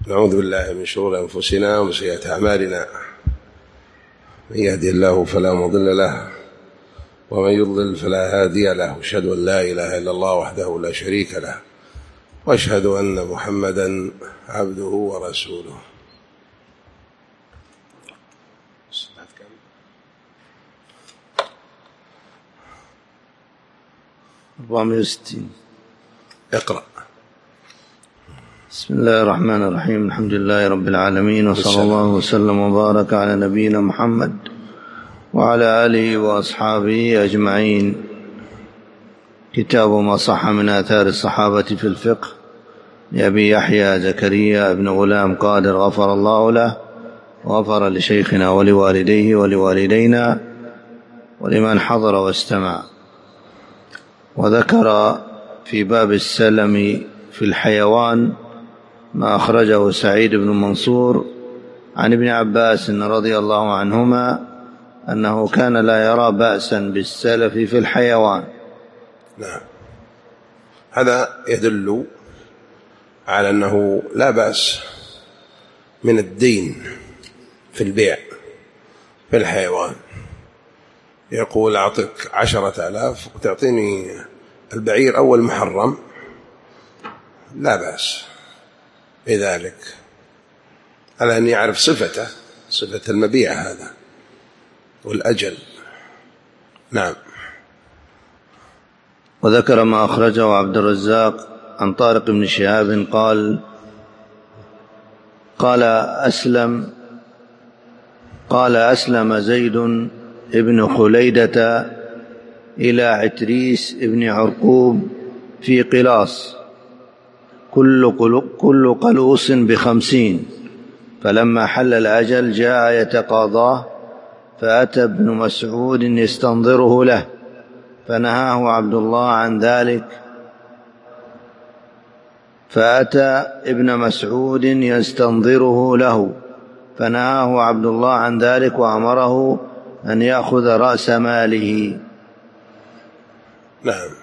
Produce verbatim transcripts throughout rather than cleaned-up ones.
نعوذ بالله من شرور أنفسنا ومن سيئات أعمالنا، من يهدي الله فلا مضل له ومن يضلل فلا هادي له، أشهد أن لا إله إلا الله وحده لا شريك له، وأشهد أن محمدا عبده ورسوله. أربعمائة وستين. اقرأ. بسم الله الرحمن الرحيم. الحمد لله رب العالمين، وصلى الله وسلم وبارك على نبينا محمد وعلى آله وأصحابه أجمعين. كتاب ما صح من آثار الصحابة في الفقه لأبي يحيى زكريا بن غلام قادر غفر الله له وغفر لشيخنا ولوالديه ولوالدينا ولمن حضر واستمع. وذكر في باب السلم في الحيوان ما أخرجه سعيد بن منصور عن ابن عباس رضي الله عنهما أنه كان لا يرى بأسا بالسلف في الحيوان. نعم، هذا يدل على أنه لا بأس من الدين في البيع في الحيوان. يقول أعطيك عشرة آلاف وتعطيني البعير أول محرم، لا بأس بذلك، على أن يعرف صفته، صفة المبيع هذا والأجل. نعم. وذكر ما أخرجه عبد الرزاق عن طارق بن شهاب قال قال أسلم قال أسلم زيد ابن خليدة إلى عتريس ابن عرقوب في قلاص كل, كل قلوص بخمسين، فلما حل الأجل جاء يتقاضاه، فأتى ابن مسعود يستنظره له فنهاه عبد الله عن ذلك فأتى ابن مسعود يستنظره له فنهاه عبد الله عن ذلك وأمره أن يأخذ رأس ماله. نعم.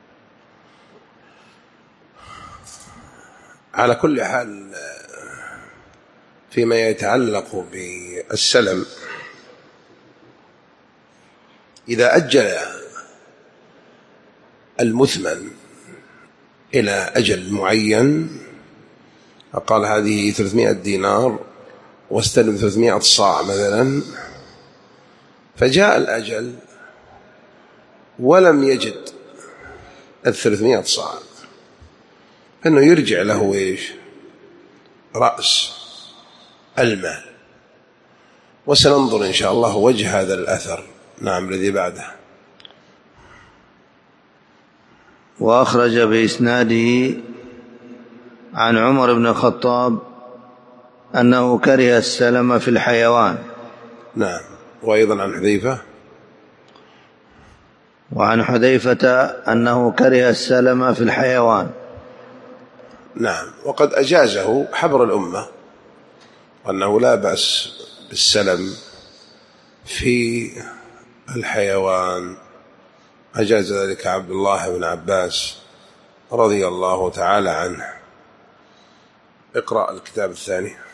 على كل حال، فيما يتعلق بالسلم، إذا أجل المثمن إلى أجل معين، فقال هذه ثلاثمائة دينار واستلم ثلاثمائة صاع مثلا، فجاء الأجل ولم يجد الثلاثمائة صاع، فإنه يرجع له إيش؟ رأس المال. وسننظر إن شاء الله وجه هذا الأثر. نعم، الذي بعده. وأخرج بإسناده عن عمر بن الخطاب أنه كره السلم في الحيوان. نعم. وأيضا عن حذيفة وعن حذيفة أنه كره السلم في الحيوان. نعم. وقد أجازه حبر الأمة، وأنه لا بأس بالسلم في الحيوان، أجاز ذلك عبد الله بن عباس رضي الله تعالى عنه. اقرأ الكتاب الثاني.